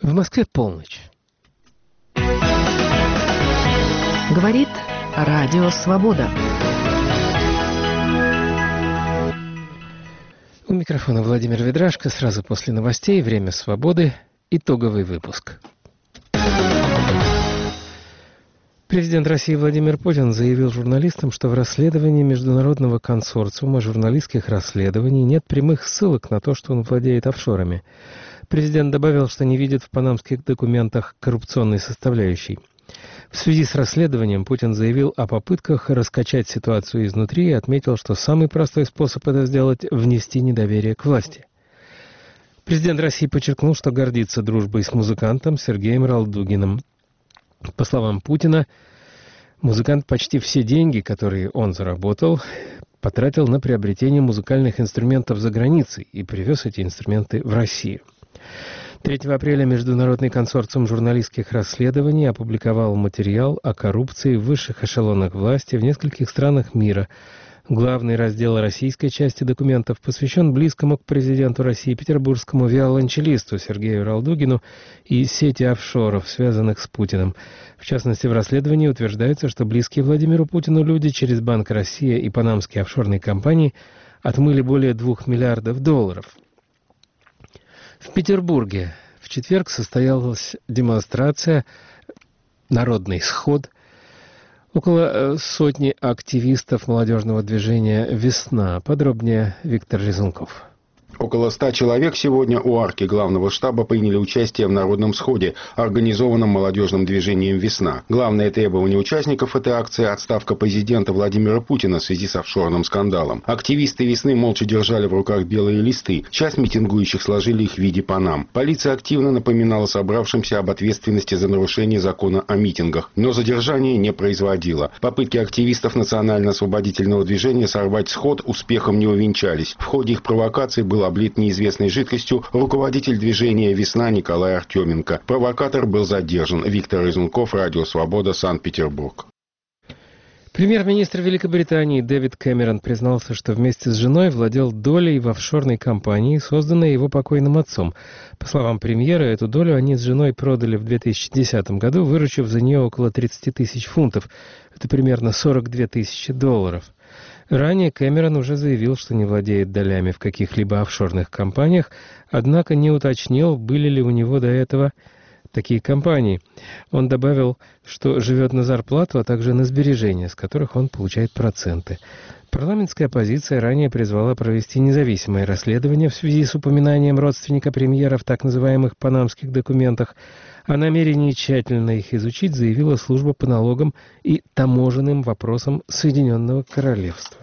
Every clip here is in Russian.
В Москве полночь. Говорит Радио Свобода. У микрофона Владимир Ведрашко. Сразу после новостей «Время свободы». Итоговый выпуск. Президент России Владимир Путин заявил журналистам, что в расследовании Международного консорциума журналистских расследований нет прямых ссылок на то, что он владеет офшорами. Президент добавил, что не видит в панамских документах коррупционной составляющей. В связи с расследованием Путин заявил о попытках раскачать ситуацию изнутри и отметил, что самый простой способ это сделать – внести недоверие к власти. Президент России подчеркнул, что гордится дружбой с музыкантом Сергеем Ралдугиным. По словам Путина, музыкант почти все деньги, которые он заработал, потратил на приобретение музыкальных инструментов за границей и привез эти инструменты в Россию. 3 апреля Международный консорциум журналистских расследований опубликовал материал о коррупции в высших эшелонах власти в нескольких странах мира. Главный раздел российской части документов посвящен близкому к президенту России петербургскому виолончелисту Сергею Ралдугину и сети офшоров, связанных с Путиным. В частности, в расследовании утверждается, что близкие Владимиру Путину люди через Банк России и панамские офшорные компании отмыли более $2 миллиардов. В Петербурге в четверг состоялась демонстрация «Народный сход». Около сотни активистов молодежного движения «Весна». Подробнее Виктор Резунков. Около 100 человек сегодня у арки главного штаба приняли участие в народном сходе, организованном молодежным движением «Весна». Главное требование участников этой акции – отставка президента Владимира Путина в связи с офшорным скандалом. Активисты «Весны» молча держали в руках белые листы. Часть митингующих сложили их в виде панам. Полиция активно напоминала собравшимся об ответственности за нарушение закона о митингах, но задержание не производила. Попытки активистов национально-освободительного движения сорвать сход успехом не увенчались. В ходе их провокаций был облит неизвестной жидкостью руководитель движения «Весна» Николай Артеменко. Провокатор был задержан. Виктор Резунков, Радио Свобода, Санкт-Петербург. Премьер-министр Великобритании Дэвид Кэмерон признался, что вместе с женой владел долей в офшорной компании, созданной его покойным отцом. По словам премьера, эту долю они с женой продали в 2010 году, выручив за нее около 30 тысяч фунтов. Это примерно $42 тысячи. Ранее Кэмерон уже заявил, что не владеет долями в каких-либо офшорных компаниях, однако не уточнил, были ли у него до этого такие компании. Он добавил, что живет на зарплату, а также на сбережения, с которых он получает проценты. Парламентская оппозиция ранее призвала провести независимое расследование в связи с упоминанием родственника премьера в так называемых панамских документах. О намерении тщательно их изучить заявила служба по налогам и таможенным вопросам Соединенного Королевства.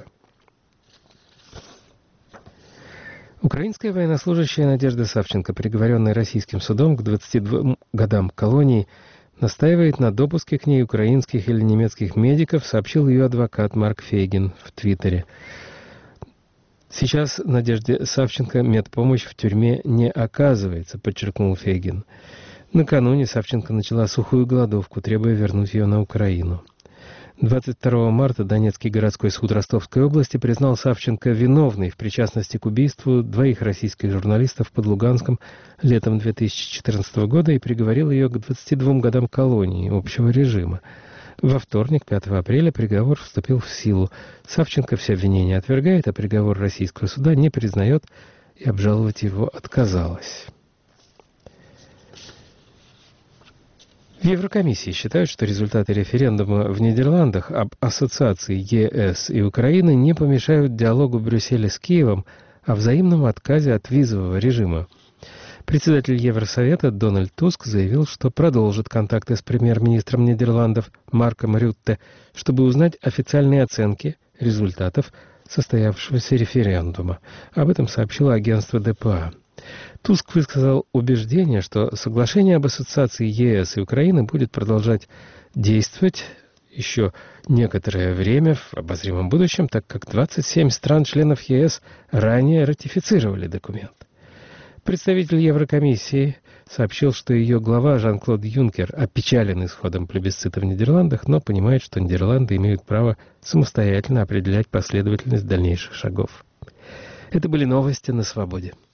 Украинская военнослужащая Надежда Савченко, приговоренная российским судом к 22 годам колонии, настаивает на допуске к ней украинских или немецких медиков, сообщил ее адвокат Марк Фейгин в Твиттере. Сейчас Надежде Савченко медпомощь в тюрьме не оказывается, подчеркнул Фейгин. Накануне Савченко начала сухую голодовку, требуя вернуть ее на Украину. 22 марта Донецкий городской суд Ростовской области признал Савченко виновной в причастности к убийству 2 российских журналистов под Луганском летом 2014 года и приговорил ее к 22 годам колонии общего режима. Во вторник, 5 апреля, приговор вступил в силу. Савченко все обвинения отвергает, а приговор российского суда не признает и обжаловать его отказалась. В Еврокомиссии считают, что результаты референдума в Нидерландах об ассоциации ЕС и Украины не помешают диалогу Брюсселя с Киевом о взаимном отказе от визового режима. Председатель Евросовета Дональд Туск заявил, что продолжит контакты с премьер-министром Нидерландов Марком Рютте, чтобы узнать официальные оценки результатов состоявшегося референдума. Об этом сообщило агентство ДПА. Туск высказал убеждение, что соглашение об ассоциации ЕС и Украины будет продолжать действовать еще некоторое время в обозримом будущем, так как 27 стран-членов ЕС ранее ратифицировали документ. Представитель Еврокомиссии сообщил, что ее глава Жан-Клод Юнкер опечален исходом плебисцита в Нидерландах, но понимает, что Нидерланды имеют право самостоятельно определять последовательность дальнейших шагов. Это были новости на свободе.